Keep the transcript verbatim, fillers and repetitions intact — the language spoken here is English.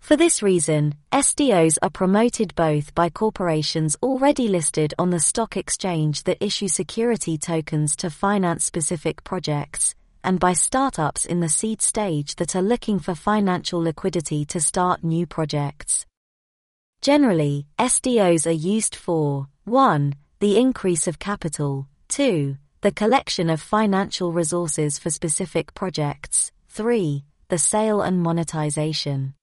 For this reason, S D Os are promoted both by corporations already listed on the stock exchange that issue security tokens to finance specific projects, and by startups in the seed stage that are looking for financial liquidity to start new projects. Generally, S D Os are used for one The increase of capital, two The collection of financial resources for specific projects, three The sale and monetization.